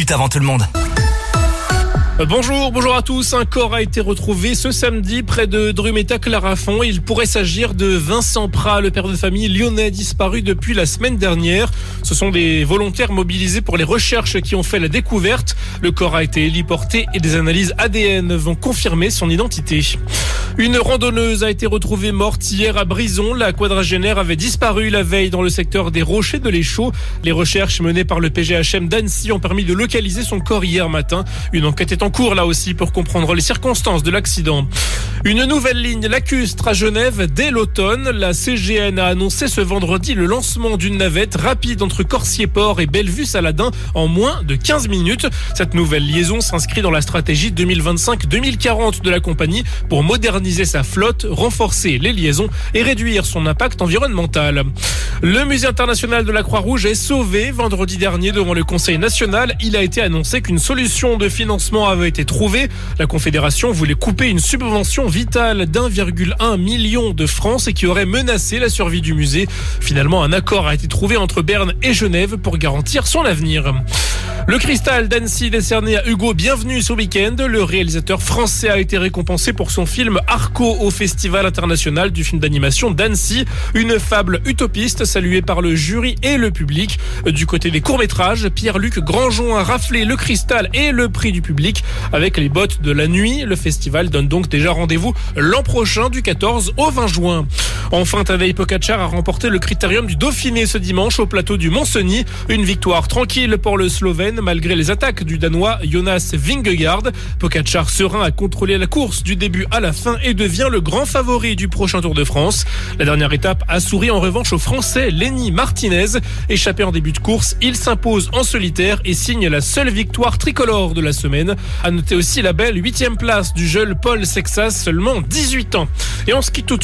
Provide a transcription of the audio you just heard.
minutes avant tout le monde. Bonjour à tous. Un corps a été retrouvé ce samedi près de Drumeta-Clarafond. Il pourrait s'agir de Vincent Prat, le père de famille lyonnais disparu depuis la semaine dernière. Ce sont des volontaires mobilisés pour les recherches qui ont fait la découverte. Le corps a été héliporté et des analyses ADN vont confirmer son identité. Une randonneuse a été retrouvée morte hier à Brison. La quadragénaire avait disparu la veille dans le secteur des Rochers de l'Échaud. Les recherches menées par le PGHM d'Annecy ont permis de localiser son corps hier matin. Une enquête est en cours là aussi pour comprendre les circonstances de l'accident. Une nouvelle ligne lacustre à Genève dès l'automne. La CGN a annoncé ce vendredi le lancement d'une navette rapide entre Corsier-Port et Bellevue-Saladin en moins de 15 minutes. Cette nouvelle liaison s'inscrit dans la stratégie 2025-2040 de la compagnie pour moderniser sa flotte, renforcer les liaisons et réduire son impact environnemental. Le musée international de la Croix-Rouge est sauvé. Vendredi dernier, devant le Conseil national, il a été annoncé qu'une solution de financement avait été trouvée. La Confédération voulait couper une subvention vitale d'1,1 million de francs et qui aurait menacé la survie du musée. Finalement, un accord a été trouvé entre Berne et Genève pour garantir son avenir. Le Cristal d'Annecy décerné à Hugo Bienvenu ce week-end. Le réalisateur français a été récompensé pour son film Arco au Festival international du film d'animation d'Annecy. Une fable utopiste saluée par le jury et le public. Du côté des courts-métrages, Pierre-Luc Grangeon a raflé le Cristal et le prix du public avec Les Bottes de la Nuit. Le festival donne donc déjà rendez-vous l'an prochain du 14 au 20 juin. Enfin, Tadej Pogačar a remporté le Critérium du Dauphiné ce dimanche au plateau du Mont-Cenis. Une victoire tranquille pour le Slovène malgré les attaques du Danois Jonas Vingegaard. Pogačar serein a contrôlé la course du début à la fin et devient le grand favori du prochain Tour de France. La dernière étape a souri en revanche au Français Lenny Martinez. Échappé en début de course, il s'impose en solitaire et signe la seule victoire tricolore de la semaine. À noter aussi la belle 8e place du jeune Paul Sexas, seulement 18 ans. Et on se quitte tout de suite